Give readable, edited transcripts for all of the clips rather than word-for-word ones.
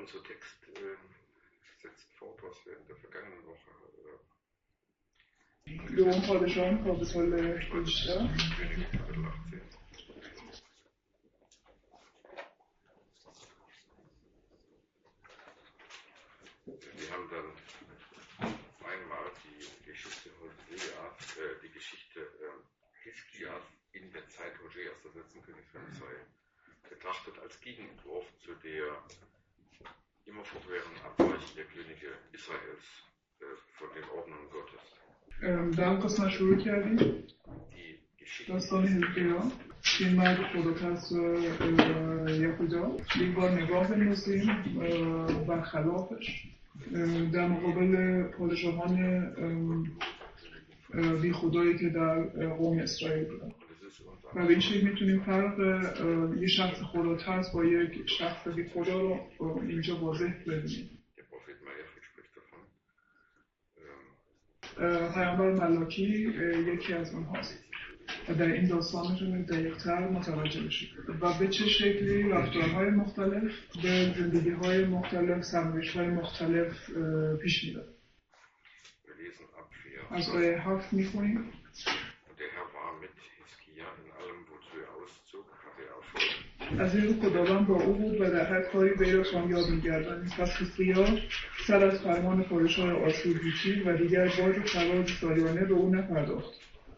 unser Text setzt fort, was wir in der vergangenen Woche دوم پادشاهان کاپیتال 18 Wir haben dann einmal die Geschichte Hoseas, die Geschichte Hiskias in der Zeit Hoseas, des letzten Königs von Israel, betrachtet als Gegenentwurf zu der immer fortwährenden Abweichung der Könige Israels von den Ordnungen Gottes. در قسمت شروع کردیم داستان هزقیا این مرد خدا پس یهودا یک بار نگاه بندازیم بر خلافش در مقابل پادشاهان بی خدایی که در قوم اسرائیل بودن و به این شکل میتونیم فرق یک شخص خدا ترس با یک شخص بی خدا رو اینجا واضح ببینیم. پیامبر ملاکی یکی از اونهاست و در این داستان میتونید دقیق‌تر متوجه بشید و به چه شکلی رفتارهای مختلف به زندگی‌های مختلف، سرنوشت‌های مختلف پیش میره. از آیه 7 میخونیم. از این خداوند با او بود و در هر کاری وی را کامیاب می‌گرداند. پس حزقیا سر از فرمان پادشاه آشور پیچید و دیگر باج و خراج سالیانه به او نپرداخت.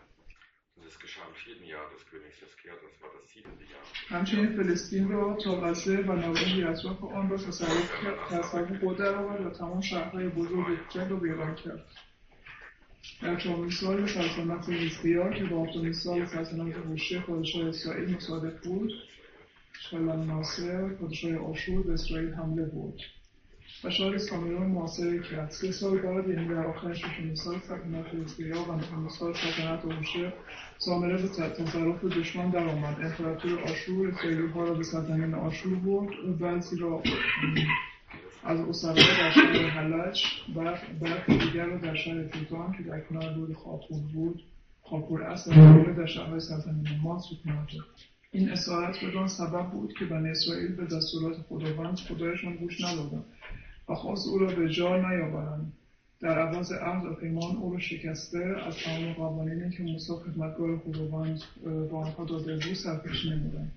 همچنین فلسطین را تا غزه و نواحی اطراف آن را تصرف خود درآورد و تمام شهرهای بزرگ جنگ را ویران کرد. در 4 سال سلطنت حزقیا که با 7 سال سلطنت هوشع پادشاه اسرائیل مصادف بود، شلمناسر پادشاه آشور به اسرائیل حمله بود و شاه سامرای معاصر کرد. 3 سال بعد یعنی در آخر 6 سال سلطنت حزقیا و 9 سال سلطنت هوشع سامره به تصرف دشمن در آمد. امپراتور آشور اسرائیلی‌ها را به سرزمین آشور برد و بعضی را از اسرا در شهر حلج برخی دیگر را در شهر تیزان که در کنار رود خاپور بود خاپور است و در شهرهای سرزمین ما سکونت داد. این اسارت بدان سبب بود که بنی اسرائیل به دستورات خداوند خدایشان گوش ندادند و خواست او را به جا نیاورند. در عوض عهد و پیمان او را شکسته از تمام قوانینی که موسی خدمتگار خداوند با آنها داده بود سرپیچی نمودند.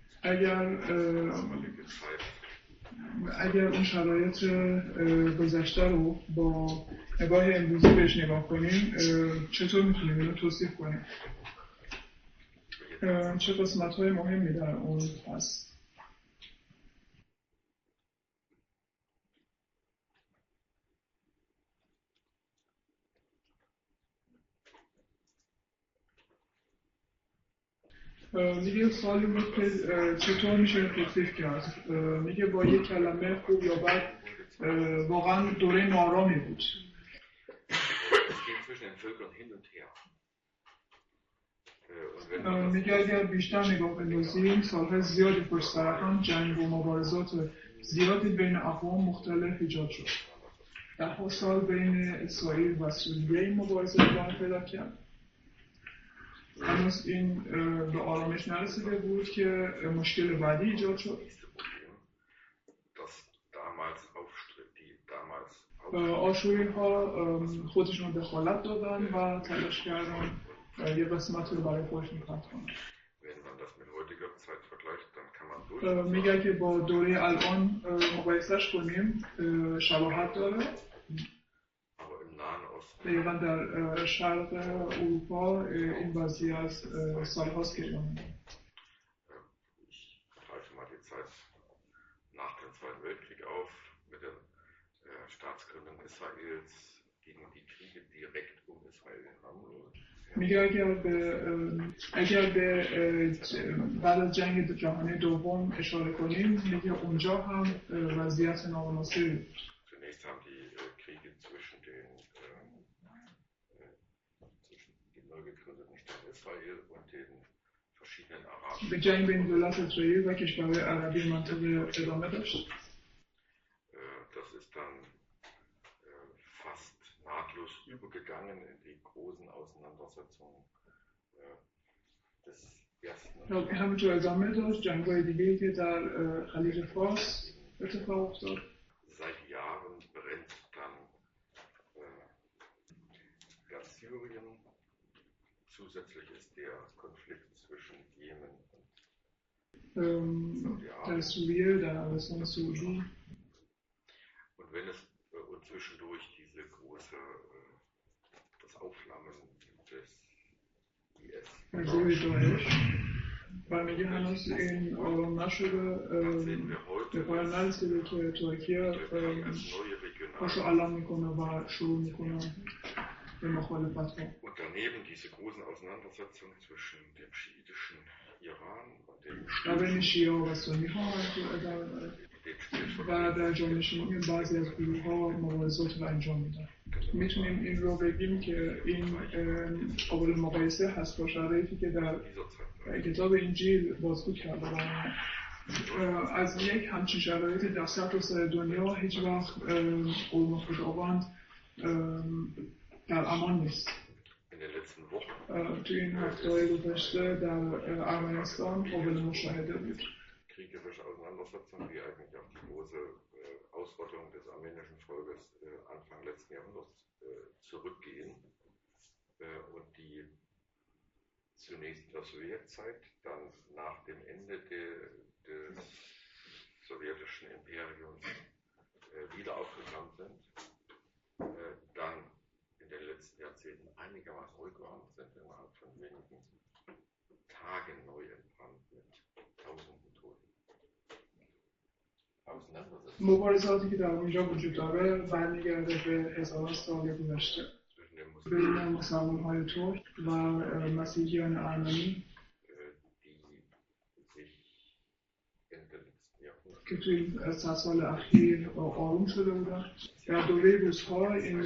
اگر اون شرایط گذشته رو با نگاه امروزی بهش نگاه کنیم چطور میتونیم اینو توصیف کنیم؟ چه قسمت‌های مهمی در اون هست؟ میگه سوالی بود که چطور میشه توصیف کرد؟ میگه با یک کلمه خوب یا بد واقعا دوره نارامی بود. میگه اگر بیشتر نگاه بندازیم سالهای زیادی پشت سر هم جنگ و مبارزات زیادی بین اقوام مختلف ایجاد شد. 10 سال بین اسرائیل و سوریه این مبارزه ادامه پیدا کرد. هنوز این به آرامش نرسیده بود که مشکل بعدی ایجاد شد. آشوری‌ها خودشون دخالت دادن و تلاش کردن یه قسمت رو برای خودشون فتح کنن. میگه که با دوره الان مقایسهش کنیم شباهت داره. دقیقا در شرق اروپا این وضعیت سالهاست که ادامه داره. میگه اگر به بعد از جنگ جهانی دوم اشاره کنیم میگه اونجا هم وضعیت نامناسبی بود. به جنگ بین دولت اسرائیل و کشورهای عربی منطقه ادامه داشت. همینطور ادامه داشت جنگ‌های دیگه‌ای که در خلیج فارس اتفاق افتاد. seit Jahren brennt dann ganz Syrien. Zusätzlich ist der Konflikt zwischen Jemen und در سوریه در عربستان سعودی und wenn es und zwischendurch diese große das Aufflammen des IS و میگه هنوز این آرام نشده به پایان نرسیده که ترکیه پاشو علم میکنه و شروع میکنه به مخالفت ها. Und daneben diese großen Auseinandersetzungen zwischen dem schiitischen Iran und dem بین شیعه و سنی ها و در جانشینی بعضی از گروه ها مبارزات رو انجام میدن. میتونیم این رو بگیم که این قابل مقایسه هست با شرایطی که در کتاب انجیل بازگو کرده و از یک همچین شرایطی در سرتاسر دنیا هیچ وقت قوم خداوند در امان نیست. تو این هفته‌های گذشته در ارمنستان قابل مشاهده بود. Kriegerische Auseinandersetzungen, die eigentlich auf die große Ausrottung des armenischen Volkes Anfang letzten Jahrhunderts zurückgehen und die zunächst in der Sowjetzeit, dann nach dem Ende des sowjetischen Imperiums wieder aufgekommen sind, dann in den letzten Jahrzehnten einigermaßen ruhig waren, sind innerhalb von wenigen Tagen neu entbrannt mit tausenden Toten. مبارزاتی که در اونجا وجود داره برمیگرده به هزاران سال گذشته بین مسلمان‌های ترک و مسیحیان ارمنی که توی 100 سال اخیر آروم شده بودن. در دوره روزها این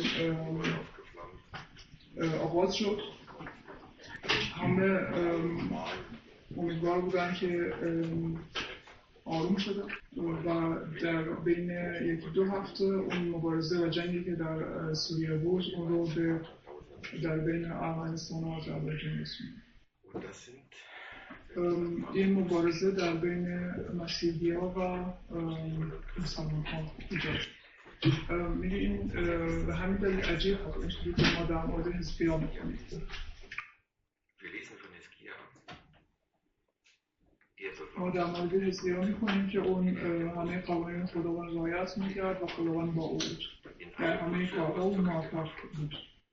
آغاز شد. همه امیدوار بودن که آروم شده و در بین یکی دو هفته اون مبارزه و جنگی که در سوریه بود اون رو در بین ارمنستان و آذربایجان رسوند. این مبارزه در بین مسیحی‌ها و مسلمان‌ها ایجاد شد. میگه این به همین دلیل عجیب هست اینطوری که ما در مورد حزقیاه می‌کنیم. ما در مورد حزقیاه می‌خونیم که اون همه قوانین خداوند رعایت می‌کرد و خداوند با او بود. در همه کارها او موفق بود.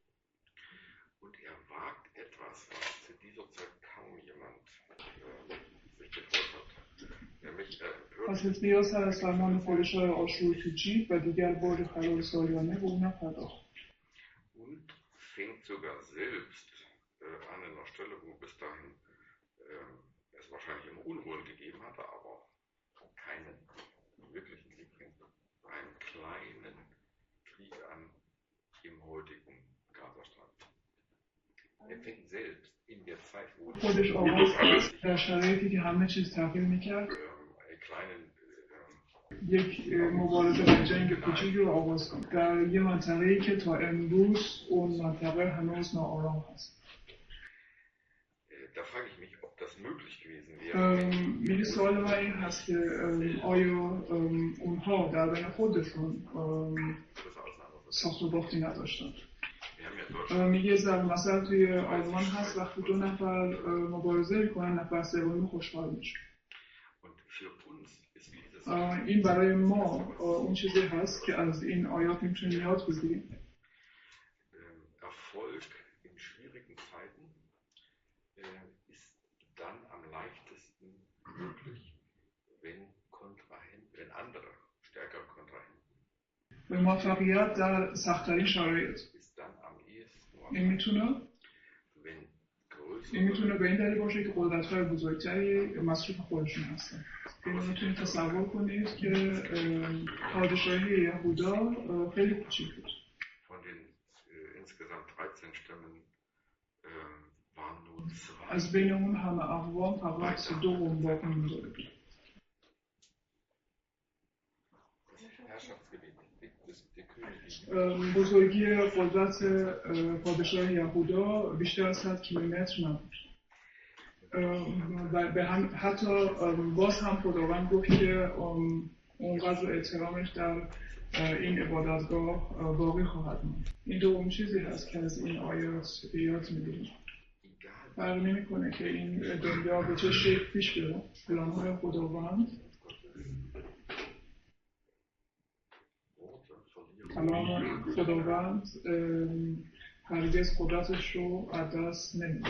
پس حزقیاه سر از فرمان پادشاه آشور پیچید و دیگر بار خراج سالیانه به او نپرداخت. Und fängt sogar selbst an einer Stelle, wo bis dahin es wahrscheinlich immer Unruhen gegeben hatte, aber keinen wirklichen Krieg, einen kleinen Krieg an im heutigen Gazastrand. Er fängt selbst in der Zeit, wo خودش آغاز در شرایطی که همه چیز تغییر میکرد یک مبارزه و جنگ کوچیکی رو آغاز کنه در یه منطقه‌ای که تا امروز اون منطقه هنوز ناآرام هست. میگه سوال من این هست که آیا اونها در بین خودشون ساخت و باختی نداشتن؟ میگه ضرب مثل توی آلمان هست وقتی دو نفر مبارزه میکنن نفر سومی خوشحال میشه. این برای ما اون چیزی هست که از این آیات میتونیم یاد بگیریم. Erfolg in schwierigen Zeiten ist dann am leichtesten möglich, wenn andere stärkere Kontrahenten. موفقیت در سخت‌ترین شرایط. این میتونه به این دلیل باشه که قدرت‌های بزرگتری مصروف خودشون هستن. اینو میتونید تصور کنید که پادشاهی یهودا خیلی کوچیک بود. از بین اون همه اقوام فقط 2 قوم باقی مونده بود. بزرگی قدرت پادشاه یهودا بیشتر از 100 کیلومتر نبود. حتی باز هم خداوند گفت که اونقدر احترامش در این عبادتگاه باقی خواهد ماند. این دوم چیزی هست که از این آیات یاد می‌گیریم. فرق نمی‌کنه که این دنیا به چه شکل پیش بره، پلان‌های خداوند، کلام خداوند هرگز قدرتش رو از دست نمیده.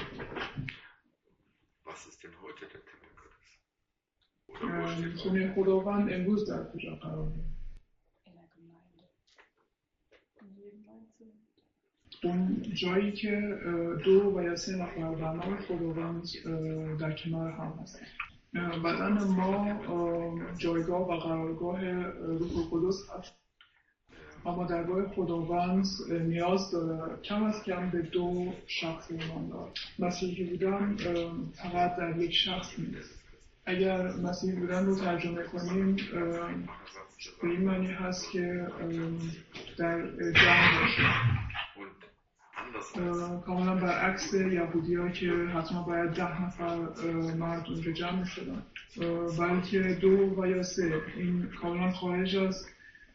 خونه خداوند امروز در کجا قرار داره؟ اون جایی که 2 و یا 3 نفر در نام خداوند در کنار هم هستن. بدن ما جایگاه و قرارگاه روح القدس هست، اما درگاه خداوند نیاز داره کم از کم به 2 شخص ایمان داره. مسیحی بودن فقط در یک شخص نیست. اگر مسیحی بودن رو ترجمه کنیم به این معنی هست که در جمع باشه. کاملا برعکس یهودی ها که حتما باید 10 نفر مرد اونجا جمع می شدن، بلکه 2 و یا 3. این کاملا خارج از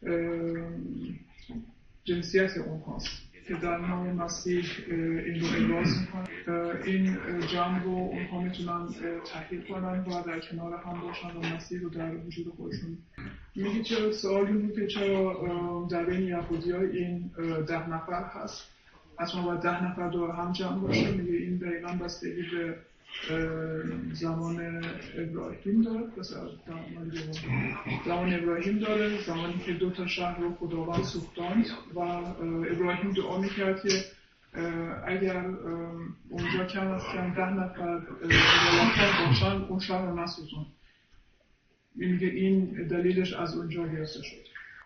جنسیت اون هاست که در نام مسیح این رو ابراز میکنن. این جمع رو اونها میتونن تحقیق کنن و در کنار هم باشن و مسیح رو در وجود خودشون. میگه چرا سوالی بود که چرا در بین یهودی ها این 10 نفر هست، اصلا باید 10 نفر دور هم جمع باشه. میگه این دقیقا بستگی به زمان ابراهیم داره، زمان ابراهیم داره، زمانی که 2 تا شهر رو خداوند سوختاند و ابراهیم دعا میکرد که اگر اونجا کم از کم 10 نفر باشن اون شهر رو نسوزن. میگه این دلیلش از اونجا گرفته شد.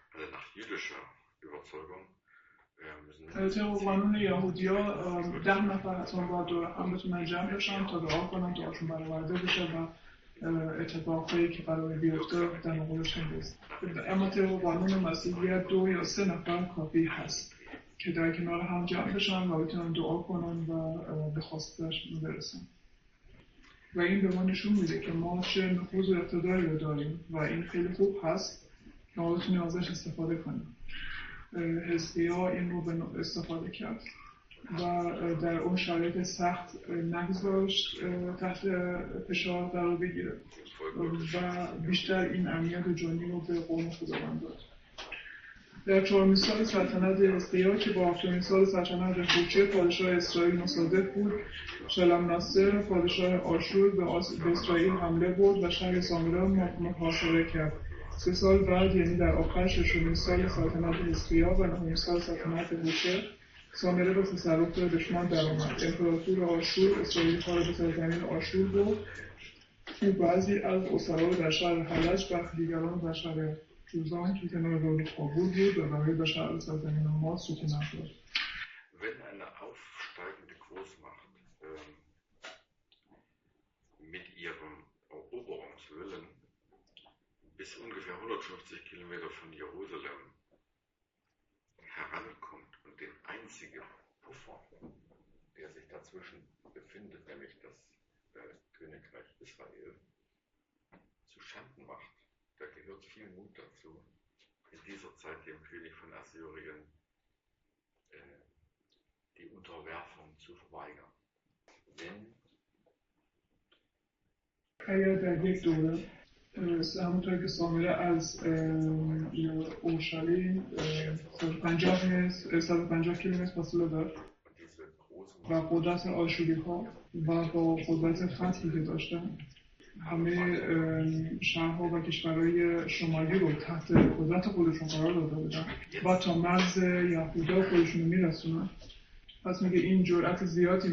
طبق قانون یهودی‌ها 10 نفر حتما باید دور هم بتونن جمع بشن تا دعا کنن، دعاشون برآورده بشه و اتفاقایی که قراره بیفته در مقابلشون بیفته. اما طبق قانون مسیحیت 2 یا 3 نفر کافی هست که در کنار هم جمع بشن و بتونن دعا کنن و به خواستشون برسن. و این به ما نشون میده که ما چه نفوذ و اقتداری رو داریم و این خیلی خوب هست که ما بتونیم ازش استفاده کنیم. حزقیاه این رو به استفاده کرد و در اون شرایط سخت نگذاشت تحت فشار قرار بگیره و بیشتر این امنیت جانی رو به قوم خداوند داد. در 4 سال سلطنت حزقیاه که با 7 سال سلطنت هوشع پادشاه اسرائیل مصادف بود، شلمناسر پادشاه آشور به اسرائیل حمله برد و شهر سامره را محاصره کرد. 3 سال بعد، یعنی در آخر 6 سال سلطنت حزقیاه و 9 سال سلطنت هوشع، سامره به تصرف دشمن درآمد. امپراتور آشور اسرائیل‌ها را به سرزمین آشور برد. او بعضی از اسرا را در شهر حلج، برخی دیگران در شهر جوزان که کنار رود کابل بود و برای به شهر سرزمین ما سکونت داد. Wenn eine aufsteigende Großmacht mit ihrem Eroberungswillen bis ungefähr 150 Kilometer von Jerusalem herankommt und den einzigen Puffer, der sich dazwischen befindet, nämlich das Königreich Israel, zu Schanden macht, da gehört viel Mut dazu, in dieser Zeit dem König von Assyrien die Unterwerfung zu verweigern. Denn اگر در یک دوره همونطور که سامره از اورشلیم 150 کیلومتر فاصله داشت و قدرت آشوری‌ها و با قدرت فتحی که داشتن همه شهرها و کشورهای شمالی رو تحت قدرت خودشون قرار داده بودن و تا مرز یهودا خودشون رو میرسونن. پس میگه این جرأت زیادی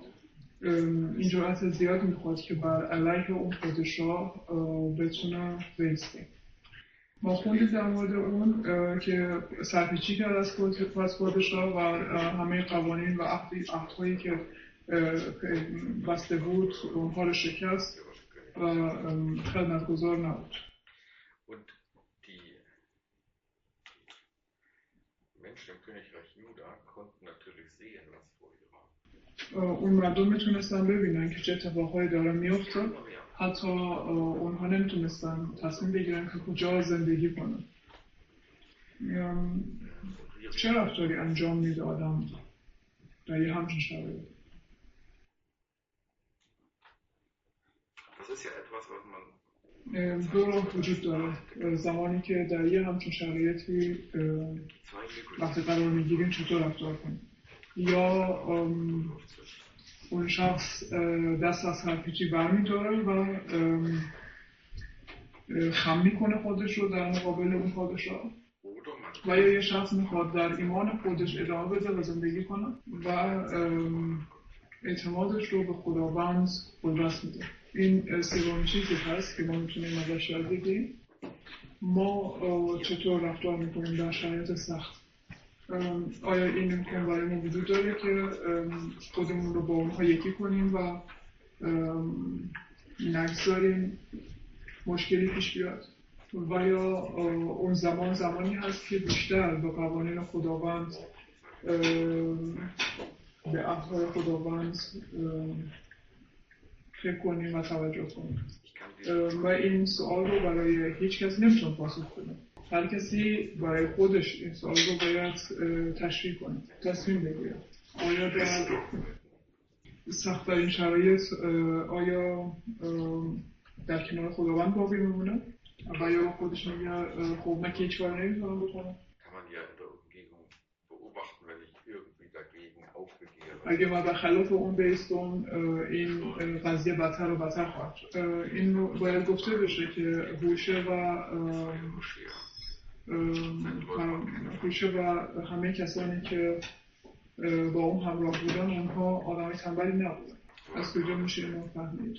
میخواد که بر علیه اون پادشاه بتونه بیسته. ما خوندیم در مورد اون که سرپیچی کرد از پادشاه و همه قوانین و عهدهایی که بسته بود اونها رو شکست و خدمتگزار نبود. اون مردم میتونستن ببینن که چه اتفاقهایی داره میفته، حتی اونها نمیتونستن تصمیم بگیرن که کجا زندگی کنن. چه رفتاری انجام میده آدم در یه همچین شرایط؟ دو راه وجود داره. زمانی که در یه همچین شرایطی وقتی قرار میگیریم چطور رفتار کنیم. یا اون شخص دست از هر پیچی برمی‌داره و خم میکنه خودش رو در مقابل اون پادشاه، و یا یه شخص میخواد در ایمان خودش ادامه بده و زندگی کنه و اعتمادش رو به خداوند قدرت میده. این سومین چیزی هست که ما میتونیم ازش یاد بگیریم. ما چطور رفتار میکنیم در شرایط سخت. آیا این امکان برای ما وجود داره که خودمون رو با اونها یکی کنیم و نگذاریم مشکلی پیش بیاد، و یا اون زمانی هست که بیشتر به قوانین خداوند، به عهدهای خداوند فکر کنیم و توجه کنیم. و این سوال رو برای هیچ کسی نمیتونم پاسخ بدم. هر کسی برای خودش این سوال رو باید تشریح کنه، تصمیم بگیره. آیا در سخت‌ترین شرایط آیا در کنار خداوند باقی میمونه و یا خودش میگه خب من که هیچ کاری نمیتونم بکنم؟ اگه ما بخلاف اون بیستم این قضیه بدتر و بدتر خواهد شد. این باید گفته بشه که هوشه و همه کسانی که با اون همراه بودن اونها آدمای تنبلی نبودن. از کجا میشه اینو فهمید؟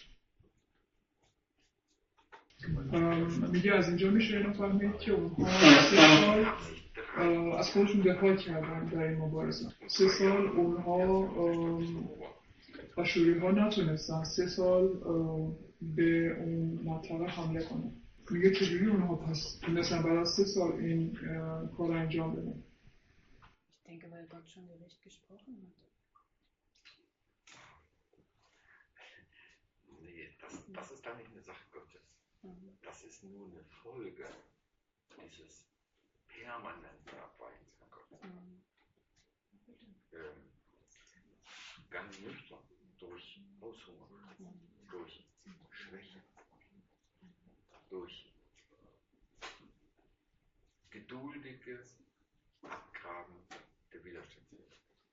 میگه از اینجا میشه اینو فهمید که اونها 3 سال از خودشون دفاع کردن در این مبارزه. 3 سال اونها آشوری ها نتونستن 3 سال به اون منطقه حمله کنن. میگه چجوری اونها پس تونستن بعد از 3 سال این کار انجام بدن؟ Ich denke, weil Gott schon gerecht gesprochen hat. Nee, das ist dann nicht eine Sache Gottes. Das ist nur eine Folge dieses permanenten Abweichens von Gott. Ganz nüchtern, durch Aushunger, durch Schwäche, durch geduldiges Abgraben der Widerstandsfähigkeit.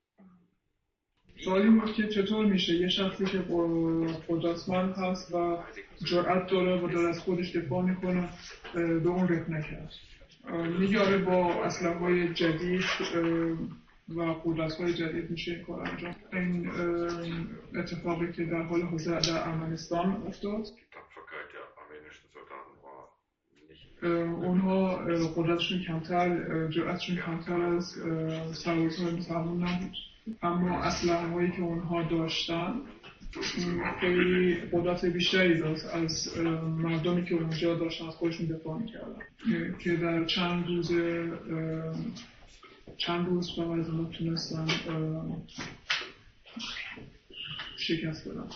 سوالی بود که چطور میشه یه شخصی که قدرتمند هست و جرأت داره و داره از خودش دفاع میکنه به اون رفت نکرد. میگه آره با اسلحه‌های جدید و قدرت‌های جدید میشه این کار انجام. این اتفاقی که در حال حاضر در ارمنستان افتاد، اونها قدرتشون کمتر، جرأتشون کمتر از سربازهای مسلمان نبود، اما اسلحه‌هایی که اونها داشتن خیلی قدرت بیشتری داشت از مردمی که اونجا داشتن از خودشون دفاع میکردن، که در چند روز فقط از اونها تونستن شکست بدن.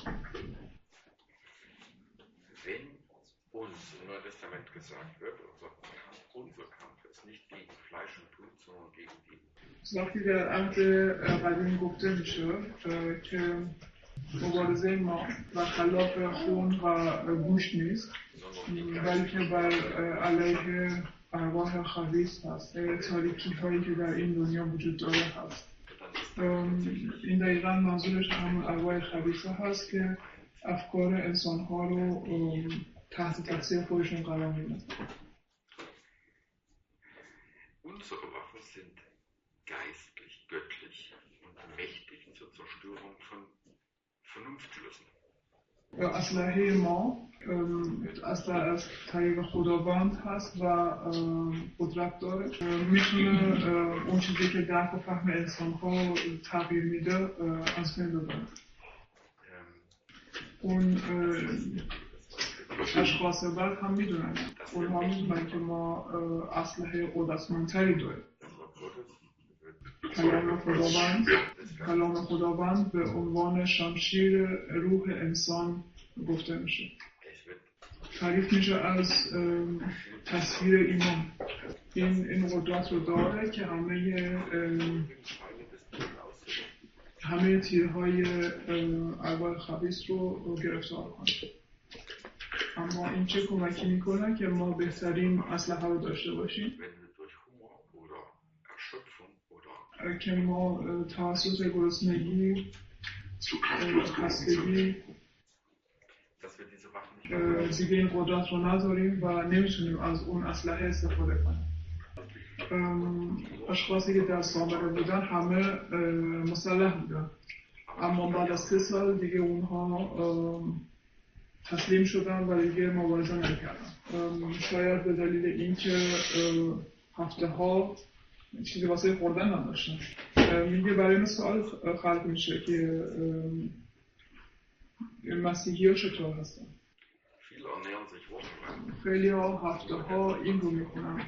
Uns im Neuen Testament gesagt wird, unser Kampf ist nicht gegen Fleisch und Blut, sondern gegen die. وقتی در عهد قدیم گفته میشه که مبارزه ما و خلاف خون و گوشت نیست، بلکه بر علیه ارواح خبیث هست، تاریکی هایی که در این دنیا وجود داره هست. این دقیقا منظورش همون ارواح خبیثه هست که افکار انسان ها رو تحت تاثیر خودشون قرار میدن. Unsere Waffen sind geistlich, göttlich und mächtig zur Zerstörung von Vernunftschlüssen. اسلحه ما از طریق خداوند هست و قدرت داره، میتونه اون چیزی که درک و فهم انسان ها تغییر میده از بین ببره. اون اشخاص بعد هم میدونن، اونها میدونن که ما اسلحه قدرتمندتری داریم. کلام خداوند به عنوان شمشیر روح انسان گفته میشه. تعریف میشه از تصویر ایمان. این قدرت رو داره که همه تیرهای ارواح خبیث رو گرفتار کنه. اما این چه کمکی میکنه که ما بهترین اسلحه رو داشته باشیم، که ما توسط گرسنگی، خستگی دیگه این قدرت رو نداریم و نمیتونیم از اون اسلحه استفاده کنیم. اشخاصی که در سامره بودن همه مسلح بودن، اما بعد از 3 سال دیگه اونها تسلیم شدن و دیگه مبارزه نکردن. شاید به دلیل اینکه هفته ها چیزی واسه خوردن نداشتن. میگه برای این سوال خلق میشه که مسیحی ها چطور هستن؟ خیلی ها هفته ها این رو میکنن.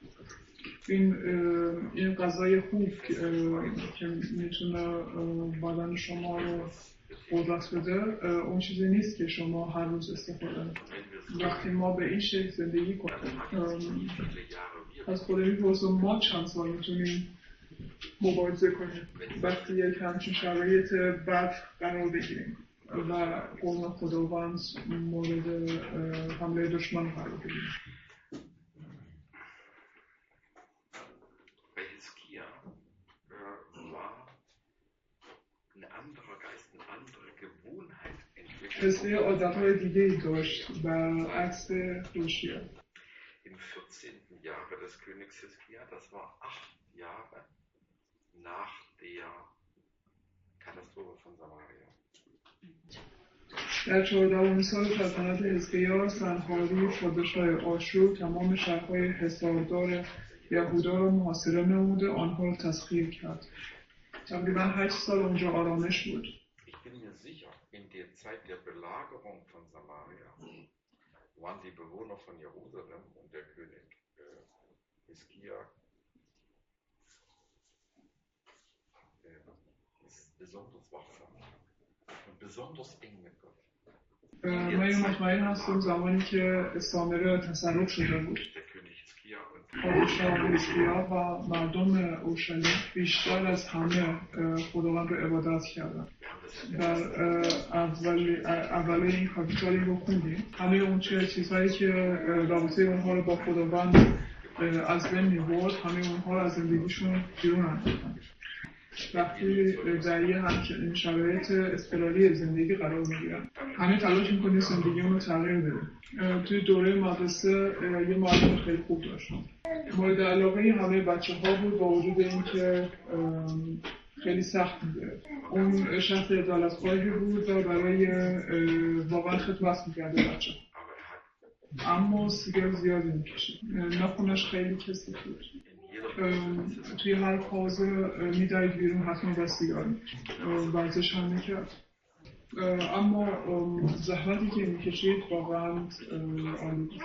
این غذای خوب که میتونه بدن شما رو قدرت بده، اون چیزی نیست که شما هر روز استفاده کنید. وقتی ما به این شکل زندگی کنیم، از خود میپرسم ما چند سال میتونیم مبارزه کنیم وقتی یک همچین شرایط بد قرار بگیریم و قوم خداوند مورد حمله دشمن قرار بگیریم. حسیه عادتهای دیگه ای داشت برعکس هوشیا. Im 14. Jahre des Königs Hiskia, das war 8 Jahre nach der Katastrophe von Samaria. در 14 سال سلطنت حزقیاه سنحاریب پادشاه آشور تمام شهرهای حصاردار یهودا را محاصره نموده، آنها را تسخیر کرد. تقریبا 8 سال اونجا آرامش بود. Ich bin mir sicher, in der Zeit der Belagerung von Samaria waren die Bewohner von Jerusalem und der König Hiskia ist besonders wachsam und besonders eng mit Gott. من مطمئن هستم زمانی که سامره تصرف شده بود، پادشاه حزقیاه و مردم اورشلیم بیشتر از همه خداوند رو عبادت کردن. در اول این کاپیتالی رو خوندیم، همه اون چیزهایی که رابطه اونها رو با خداوند از بین می‌برد، همه اونها رو از زندگیشون بیرون انداختن. وقتی در یه همچنین شرایط اضطراری زندگی قرار میگیرن، همه تلاش میکنه زندگی اون رو تغییر بده. توی دوره مدرسه یه معلم خیلی خوب داشتم، مورد علاقه همه بچه ها بود با وجود اینکه خیلی سخت میگرفت. اون شخص عدالتخواهی بود و برای واقعا خدمت میکرد بچه، اما سیگار زیادی میکشید، ناخنش خیلی کثیف بود. توی هر پازه میدارید بیرون حتما با سیگار ورزش هم میکرد، اما زحمتی که میکشید واقعا عالی بود.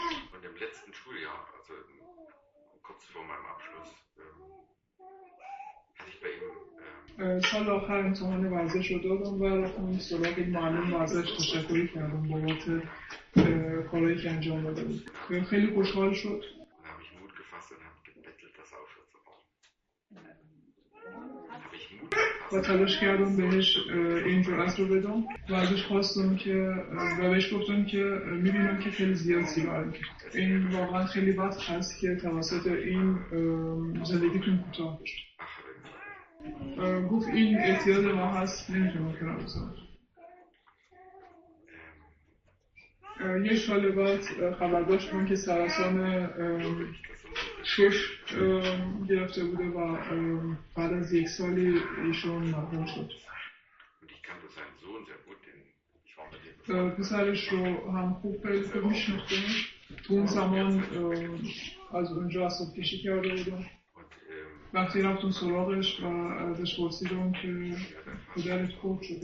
سال آخر امتحان ورزش رو دادم و رفتم سراغ این معلم ورزش تشکری کردم بابت کارهایی که انجام داده بود. خیلی خوشحال شد و تلاش کردم بهش این جرأت رو بدم و ازش خواستم که و بهش گفتم که میبینم که خیلی زیاد سیگار میکشید، این واقعا خیلی وقت هست که توسط این زندگیتون کوتاه بشه. گفت این اعتیاد ما هست، نمیتونم کنار بزنم. یک سال بعد خبر داشتم که سرطان شش گرفته بوده و بعد از 1 سالی ایشون مرحوم شد. پسرش رو هم خوب میشناختم، تو اون زمان از اونجا عصب کشی کرده بودم. وقتی رفتم سراغش و ازش پرسیدم که پدرت خوب شده،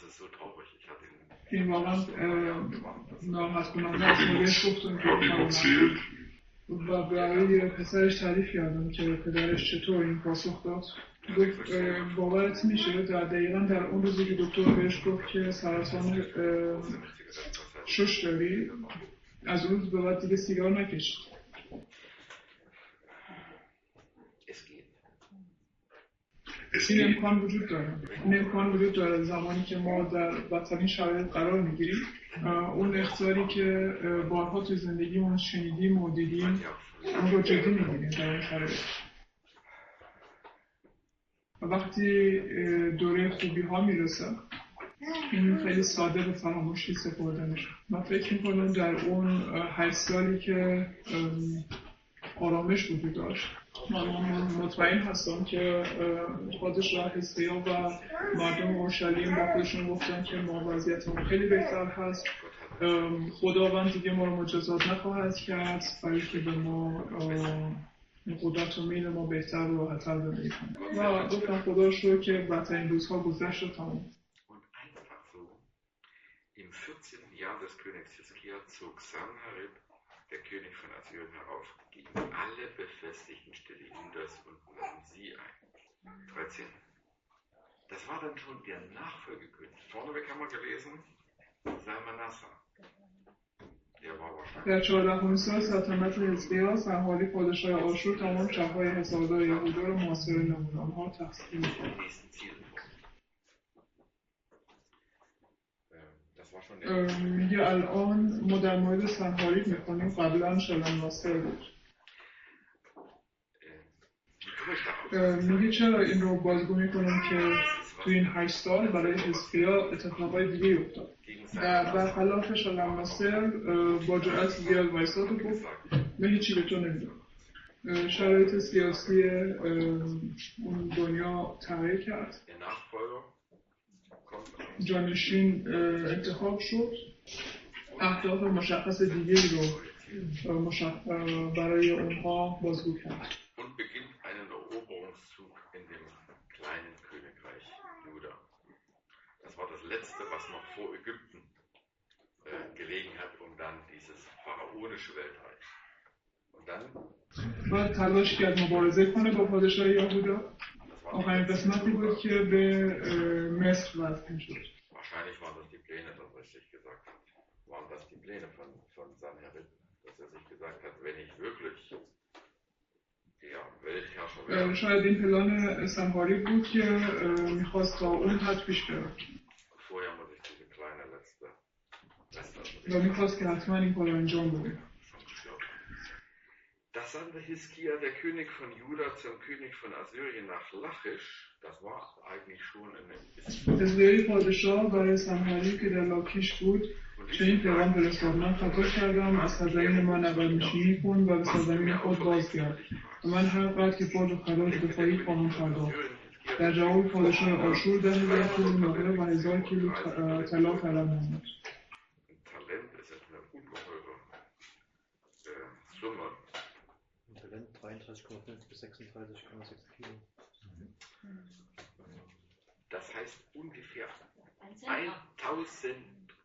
این واقعا ناراحت کننده است. بهش گفتم که و برای پسرش تعریف کردم که پدرش چطور این پاسخ داد. گفت باورت میشه دقیقاً در اون روزی که دکتر بهش گفت که سرطان شش داری، از اون روز به بعد دیگه سیگار نکشید. این امکان وجود داره. این امکان وجود داره زمانی که ما در بدترین شرایط قرار میگیریم. اون اخطاری که بارها تو زندگیمون شنیدیم و دیدیم اون رو جدی میگیریم در این شرایط. وقتی دوره خوبی ها میرسه این خیلی ساده به فراموشی سپرده میشه. من فکر میکنم در اون 8 سالی که آرامش وجود داشت من مطمئن هستم که خودش را حزقیال و مردم اورشلیم با خودشون گفتن که ما وضعیتمون خیلی بهتر هست، خداوند دیگه ما رو مجازات نخواهد کرد برای که به ما قدرت و میل ما بهتر و راحت‌تر زندگی کنیم. و گفتم خدا رو شکر که بدترین روزها گذشت و تمام. Im 14. Jahr des Königs Hiskia zog Sanherib, der König von Assyrien, herauf gegen alle befestigten Städte Judas und nahm sie ein. 13. Das war dann schon der Nachfolgekönig. Vorneweg haben wir gelesen, Salmanassar. Der war wahrscheinlich. در 14 سال سلطنت حزقیال سنحاریب پادشاه آشور تمام شهرهای حصاردار یهودا را محاصره نمود، آنها تقسیم کرد. میگه الان ما در مورد سنحاریب میکنیم، قبلا شلمناسر بود. میگه چرا این رو بازگو میکنیم که تو این 8 سال برای حزقیال اتفاقای دیگه افتاد. در برخلاف شلمناسر با جرأت زیاد وایساد و گفت من هیچی به تو نمیدونم. شرایط سیاسی اون دنیا تغییر کرد، جانشین انتخاب شد، اهداف مشخص دیگری رو برای اونها بازگو کرد. Und beginnt einen Eroberungszug in dem kleinen Königreich Juda. Das war das letzte, was noch vor Ägypten gelegen hat, um dann dieses pharaonische Weltreich. Und dann بعد تلاش کرد مبارزه کنه با پادشاه یهودا. آخرین قسمتی بود که به مصر وصل شد. Wahrscheinlich waren das die Pläne, das richtig gesagt hat. Waren das die Pläne von Sanherib, dass er sich gesagt hat, wenn ich wirklich Weltherrscher werde. شاید این پلان سنحاریب بود که میخواست تا اون حد پیش بره. Vorher muss ich diese kleine letzte و میخواست که حتما این کار انجام بده. Das sandte Hiskia, der König von Juda, zum König von Assyrien nach Lachisch. Das war eigentlich schon eine... حزقیال پادشاه برای سنحاریب که در لاکیش بود چنین پیغام فرستاد: من خطا کردم، از سرزمین من عقب‌نشینی کن و به سرزمین خود بازگرد و من هر قدر که فوج و خراج بخواهی خواهم پرداخت. در جواب پادشاه آشور 10,000 کیلو نقره و 1,000 کیلو طلا طلب نمود. Talent ist eine ungeheure Summe. Talent 33,5 bis 36,6 Kilo. Das heißt ungefähr 1.000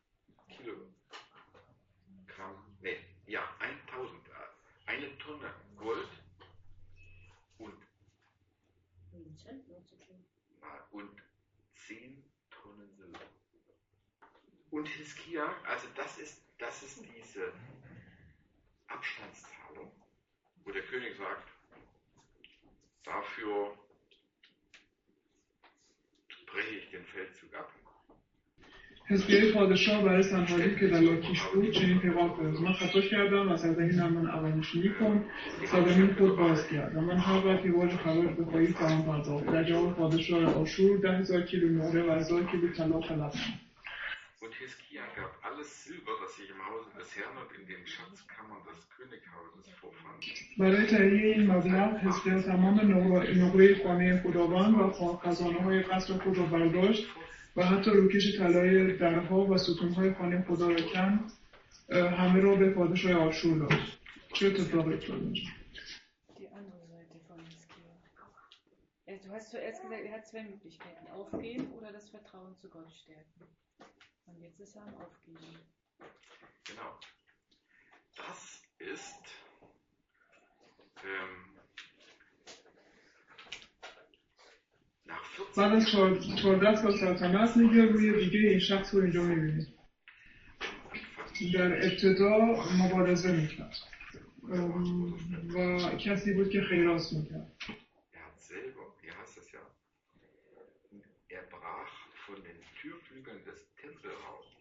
Kilogramm, ja 1.000, eine Tonne Gold und 10 Tonnen Silber. Und Hiskia, also das ist diese Abstandszahlung, wo der König sagt, dafür breche ich den Feldzug ab. حزقیال پادشاه برای سنحاریب که در لاکیش بود چنین پیغام فرستاد: من خطا کردم، از سرزمین من عقب‌نشینی کن، سرزمین خود بازگرد و من هر وقت که واج خراج بخواهی خواهم پرداخت. در جواب پادشاه آشور 10,000 کیلو نقره و 1,000 کیلو طلا طلب نمود. Und Hiskia gab alles Silber, das sich im Hause des Herrn und in den Schatzkammern des Könighauses vorfand. برای تهیه این مبلغ حزقیال تمام نقره خانه خداوند و خزانه‌های قصر خود را برداشت و حتی روکش طلای درها و ستون‌های خانه خدا را کند، همه را به پادشاه آشور داد. چه اتفاقی افتاد اینجا؟ Die andere Seite von Hiskia. Du hast zuerst gesagt, er hat 2 Möglichkeiten: aufgeben oder das Vertrauen zu Gott stärken. Und jetzt ist er am Aufgeben. Genau. Das ist nach 14 بعد از 14 سال سلطنت میگه روی دیگه این شخص رو اینجا میبینید. در ابتدا مبارزه میکرد و کسی بود که خیراس میکرد. Er hat selber, wie heißt das ja, er brach von den Türflügeln des Tempelraums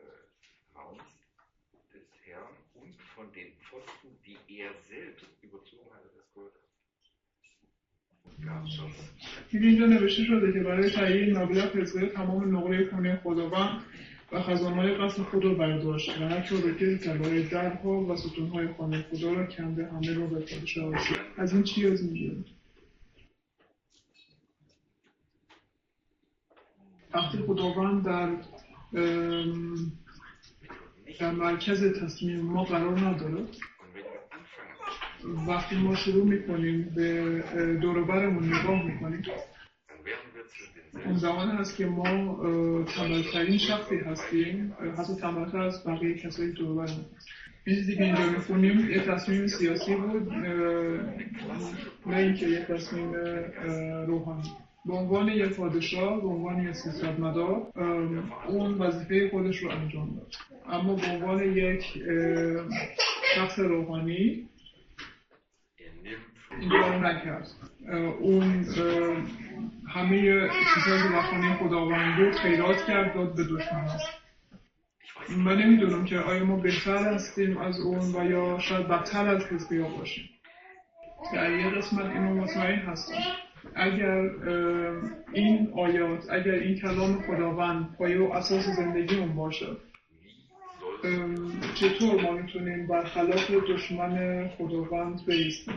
des Herrn und von den Pfosten, die er selbst überzogen hatte, das Gold. Gab das. اینجا نوشته شده که برای تهیه مبلغ حزقیل تمام نقره خانه خداوند و خزانه‌های قصر خود را برداشت و هر چوبکی طلای درها و ستونهای خانه خدا را کنده همه را به پادشاه رسید. از این چی از میگه؟ وقتی خداوند در مرکز تصمیم ما قرار نداره، وقتی ما شروع میکنیم به دور و برمون نگاه میکنیم، اون زمان هست که ما تنبل‌ترین شخصی هستیم، حتی تنبل‌تر از بقیه کسایی دور و برمون. این چیزی که اینجا میخونیم یه تصمیم سیاسی بود، نه اینکه یه تصمیم روحانی. به عنوان یک پادشاه، به عنوان یک سیاستمدار، اون وظیفه خودش رو انجام داد. اما به عنوان یک شخص روحانی این کارو نکرد. اون همه چیزهایی که در خانه خداوند بود خیرات کرد، داد به دشمنان. من نمیدونم که آیا ما بهتر هستیم از اون و یا شاید بدتر از حزقیال باشیم. در یه قسمت اینو مطمئن هستم. اگر این آیات، اگر این کلام خداوند پایه و اساس زندگیمون باشه، چطور ما میتونیم برخلاف دشمن خداوند بایستیم؟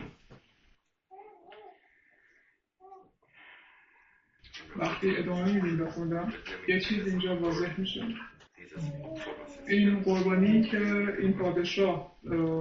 وقتی ادامه میدیم بخوندم یه چیز اینجا واضح میشه. این قربانی که این پادشاه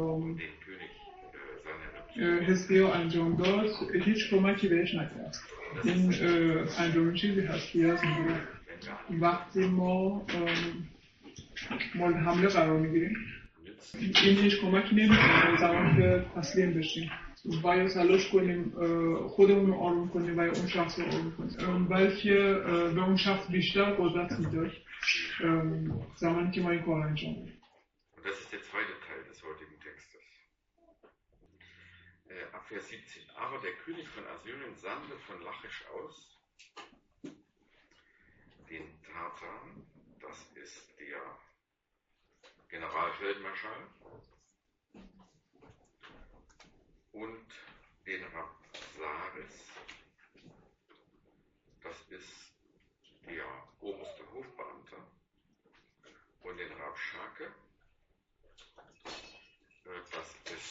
حزقیال انجام داد هیچ کمکی بهش نکرد. این انجام چیزی هست که از میگه وقتی ما مورد حمله قرار میگیریم این هیچ کمکی نمیکنه زمانی که تسلیم بشیم و یا تلاش کنیم خودمون رو آروم کنیم و یا اون شخص رو آروم کنیم، بلکه به اون شخص بیشتر قدرت میده زمانی که ما این کار انجام بدیم. Das ist der zweite Teil des heutigen Textes. Ab Vers 17. Aber der König von Assyrien sandte von Lachisch aus den Tartan, das ist der Generalfeldmarschall, und den Rabsaris, das ist der oberste Hofbeamte, und den Rabschake, das ist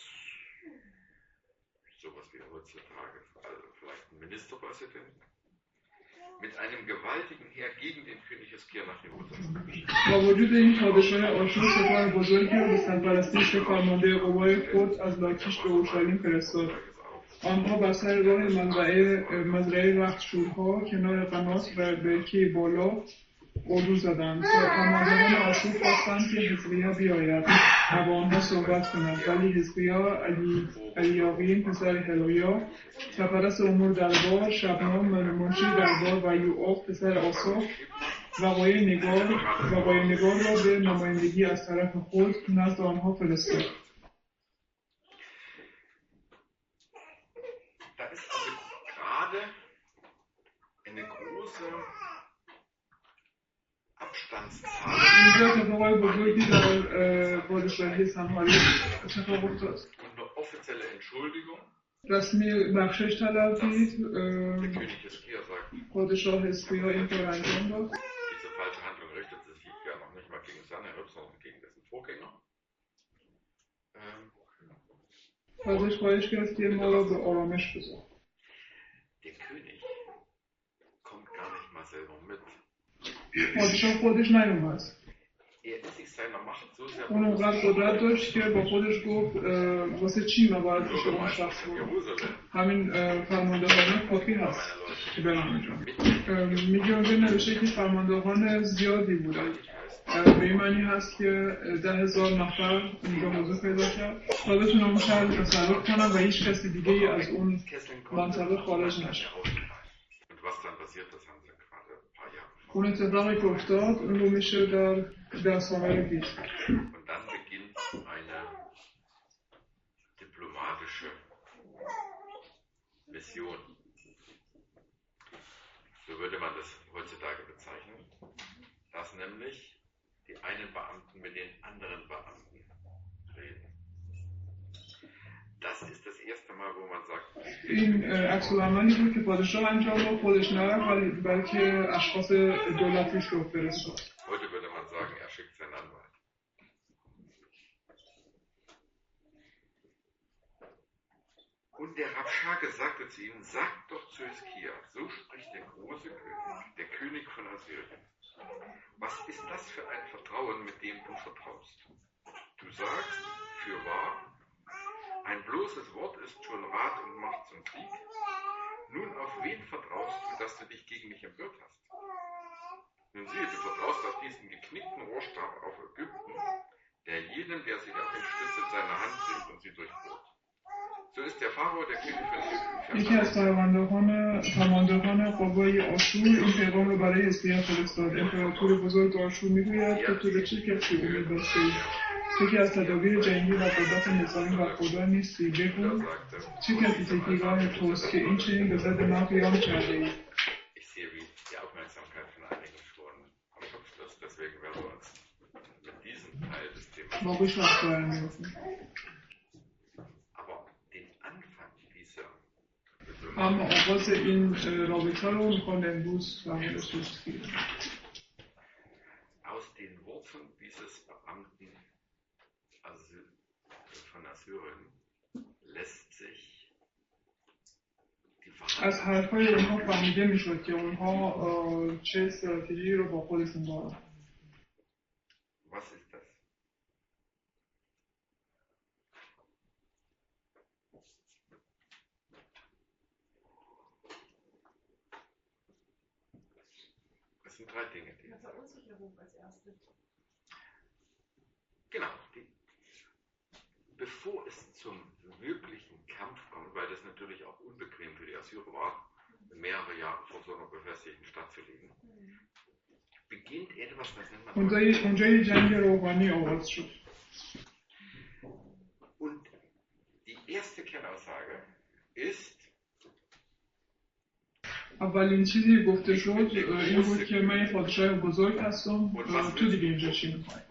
sowas wie heutzutage, also vielleicht ein Ministerpräsident, mit einem gewaltigen Heer gegen den König Hiskia nach Jerusalem. با وجود این پادشاه آشور سپاه بزرگی را به سرپرستی فرمانده قوای خود از لاکیش به اورشلیم فرستاد. آنها بر سر راه مزرعه رختشورها کنار قنات و برکه بالا اردو زدند. فرماندهان آشور خواستند که حزقیال بیاید و با آنها صحبت کند، ولی حزقیال الیاقیم پسر هلایا سرپرست امور دربار، شبنام منشی دربار و یوآخ پسر آساف وقایع نگار را به نمایندگی از طرف خود نزد آنها فرستاد. اینجا اتفاقای بزرگی در پادشاهی سنهاری اتفاق افتاد. رسمی بخشش طلب دید. پادشاه حزقیال این کار انجام داد. ازش خواهش کرد که ما را به آرامش بذار. پادشاه خودش نیومد. اون اونقدر قدرت داشت که با خودش گفت واسه چی من باید پیش اون شخص برم؟ همین فرماندهان کافی هست که برم اینجا. میگه اونجا نوشته که فرماندهان زیادی بودن. به این معنی هست که 10,000 نفر اینجا حضور پیدا کرد تا بتونم اون شهر رو تصرف کنم و هیچ کسی دیگه از اون منطقه خارج نشه. اون اتفاقی که افتاد اون رو میشه در سامر دید. So würde man das heutzutage bezeichnen, dass nämlich die einen Beamten mit den anderen Beamten reden. Das ist das erste Mal, wo man sagt, این عکس العملی بود که پادشاه انجام داد، خودش نرفت بلکه اشخاص دولتیش رو فرستاد. Heute würde man sagen, er schickt seinen Anwalt. Und der Rabschake sagte zu ihm, sag doch zu Hiskia, so spricht der große König, der König von Assyrien. Was ist das für ein Vertrauen, mit dem du vertraust? Du sagst, fürwahr, ein bloßes Wort ist schon Rat und Macht zum Krieg. Nun, auf wen vertraust du, dass du dich gegen mich empört hast? Nun siehe, du vertraust auf diesen geknickten Rohrstab auf Ägypten, der jedem, der sich auf den Stütz in seiner Hand nimmt und sie durchbohrt. So ist der Pharao, der König von Ägypten. یکی از فرماندهان قوای آشور این پیغام رو برای حزقیل فرستاد. امپراتور بزرگ آشور میگوید که تو به چه کسی امید بسته تو که از تدابیر جنگی و قدرت نظامی و خدا نیستی بگو چه کسی تکیهگاه توست که این چنین به ضد من قیام کرده ای. Ich sehe, wie die Aufmerksamkeit von einigen schon am Kopf ist. Deswegen werden wir uns mit diesem Teil des Themas. باقیش وقت برمی‌گردیم. اما آغاز این رابطه رو میخوام امروز برمونش بگیم. Aus den Wurzeln dieses Beamten von Assyrien lässt sich die از حرفای اونها فهمیده میشد که اونها چه استراتژی رو با خودشون دارن. Was ist das? Das sind drei Dinge. Die Verunsicherung als erstes. Genau. Bevor es zum wirklichen Kampf kommt, weil das natürlich auch unbequem für die Assyrer war, mehrere Jahre vor so einer befestigten Stadt zu liegen, beginnt etwas, das nennt man... اونجای جنگ روحانی آغاز شد. Und die erste Kernaussage ist, اولین چیزی گفته شد این بود که من یه پادشاه بزرگ هستم تو دیگه اینجا چی میخوای؟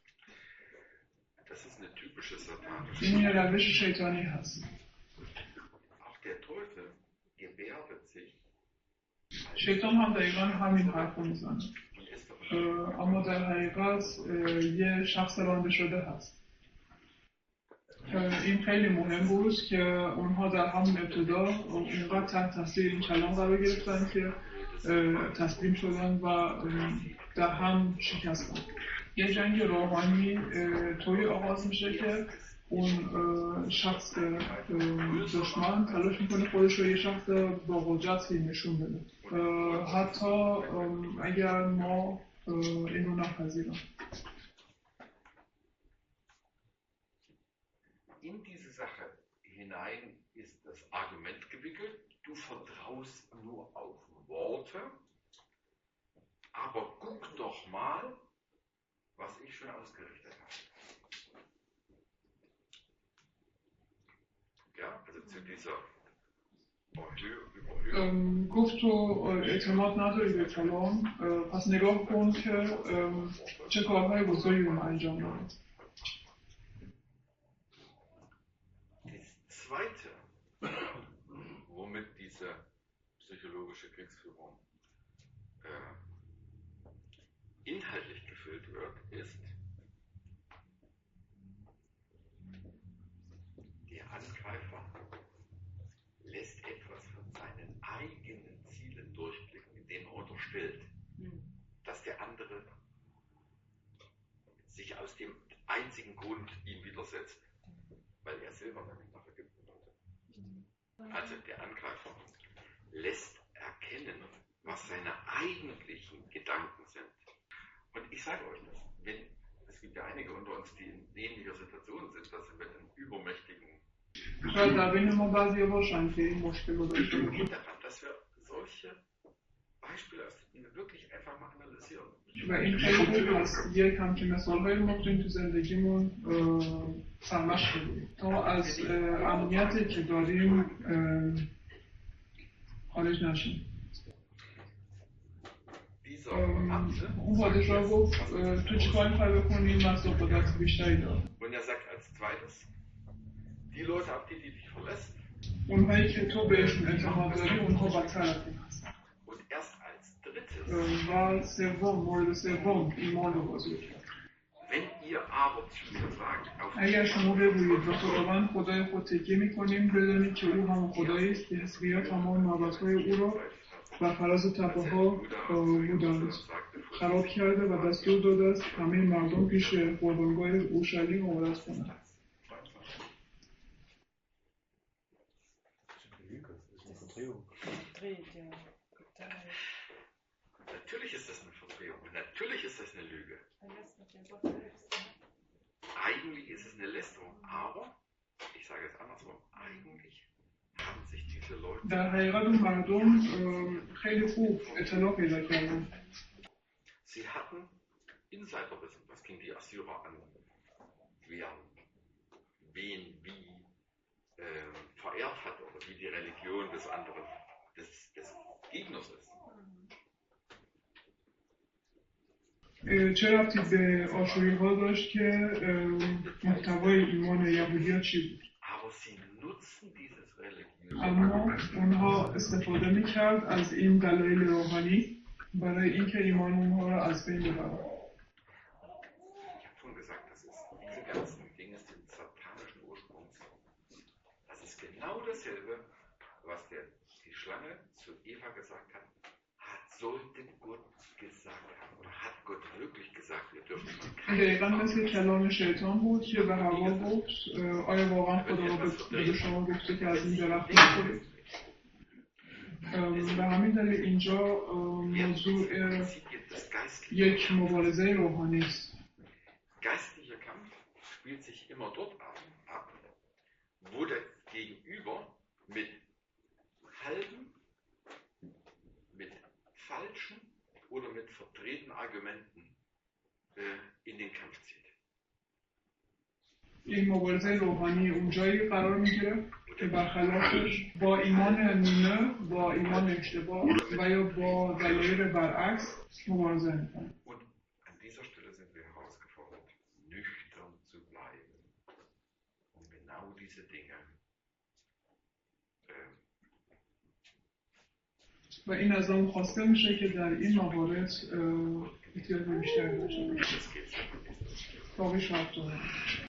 این یه روش شیطانی هست. شیطان هم دقیقا همین حرف رو میزنه، اما در حقیقت یه شخص رانده شده هست. این خیلی مهم بود که اونها در همون ابتدا اونقدر تحت تاثیر این کلام قرار گرفتن که تسلیم شدن و در هم شکستن. یه جنگ روحانی طوری آغاز میشه که اون شخص دشمن تلاش میکنه خودش رو یه شخص با قدرتی نشون بده، حتی اگر ما این رو نپذیریم. In diese Sache hinein ist das Argument gewickelt, du vertraust nur auf Worte, aber guck doch mal, was ich schon ausgerichtet habe. Ja, also zu dieser Überhöhung. گفت تو اعتماد نداری به کلام، پس نگاه کن که چه کارهای بزرگی رو من انجام دادم. Zweite, womit diese psychologische Kriegsführung inhaltlich gefüllt wird, ist, der Angreifer lässt etwas von seinen eigenen Zielen durchblicken, indem er unterstellt, dass der andere sich aus dem einzigen Grund ihm widersetzt, weil er selber damit nach Ägypten wollte. Also der Angreifer lässt erkennen, was seine eigentlichen Gedanken sind. Und ich sage euch das, es gibt ja einige unter uns, die in ähnlicher Situation sind, dass sie mit einem übermächtigen شاید در بین ما بعضی باشن که این مشکل رو داشته باشن. daran, dass wir solche Beispiele aus der Bibel wirklich einfach mal analysieren. و این خیلی خوب هست یک همچین مثال‌هایی رو ما بتونیم تو زندگیمون سرمشق بدیم تا از امنیتی که داریم خارج نشیم. اون پادشاه گفت تو چیکار میخوای بکنی؟ من قدرت بیشتری دارم. Und er sagt als zweites, die Leute, auf die dich verlässt, اونهایی که تو بهشون اعتماد داری اونها بدتر از این هستن. und erst als drittes, و سوم، مورد سوم ایمان رو بازی کرد. wenn ihr aber zu mir sagt, auf اگر شما بگویید به خداوند خدای خود تکیه میکنیم، بدانید که او هم خدایی است که حزقیا تمام معبدهای او را بر فراز تپه ها بودند خراب کرده و دستور داده است همه مردم پیش قربانگاه اورشلیم عبادت کنند. Natürlich ist das eine Verdrehung und natürlich ist das eine Lüge. Eigentlich ist es eine Lästerung, aber, ich sage es andersrum, eigentlich haben sich diese Leute... در حقیقت اون مردم خیلی خوب اطلاع پیدا کردن. Sie hatten Insiderwissen, was ging die Assyrer an, wen wie verehrt hat oder wie die Religion des anderen, des Gegners ist. چه ربطی به آشوری ها داشت که محتوای ایمان یهودی ها چی بود؟ اما اونها استفاده میکرد از این دلایل روحانی برای اینکه ایمان اونها را از بین ببرن. Genau dasselbe, was die Schlange zu Eva gesagt hat, sollte Gott gesagt haben, oder hat Gott wirklich gesagt, wir dürfen schon keine دقیقا مثل کلام شیطان بود که به هوا گفت آیا واقعا خدا به شما گفته که از این درخت نخورید؟ به همین دلیل اینجا موضوع یک مبارزه روحانی است. Geistlicher Kampf spielt sich immer dort ab, wo der Gegenüber mit halben, mit falschen oder mit verdrehten Argumenten in den Kampf zieht. این مبارزه روحانی اونجایی قرار میگیره که برخلافش با ایمان نیمه، با ایمان اشتباه و یا با دلایل برعکس مبارزه میکنه. Und an dieser Stelle sind wir herausgefordert, nüchtern zu bleiben, um genau diese Dinge و این از آن خواسته میشه که در این موارد احتیاط بیشتری داشته باشیم. باقی شب